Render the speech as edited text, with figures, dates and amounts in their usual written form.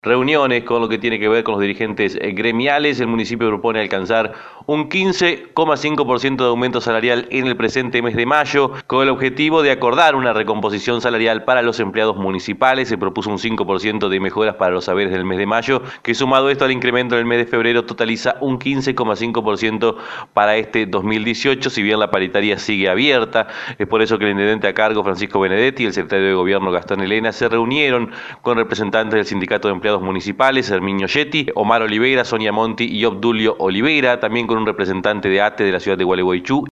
Reuniones con lo que tiene que ver con los dirigentes gremiales. El municipio propone alcanzar un 15,5% de aumento salarial en el presente mes de mayo, con el objetivo de acordar una recomposición salarial para los empleados municipales. Se propuso un 5% de mejoras para los saberes del mes de mayo, que sumado esto al incremento del mes de febrero totaliza un 15,5% para este 2018, si bien la paritaria sigue abierta. Es por eso que el intendente a cargo, Francisco Benedetti, y el secretario de Gobierno, Gastón Elena, se reunieron con representantes del Sindicato de Empleados Municipales, Herminio Yetti, Omar Oliveira, Sonia Monti y Obdulio Oliveira, también con un representante de ATE de la ciudad de Gualeguaychú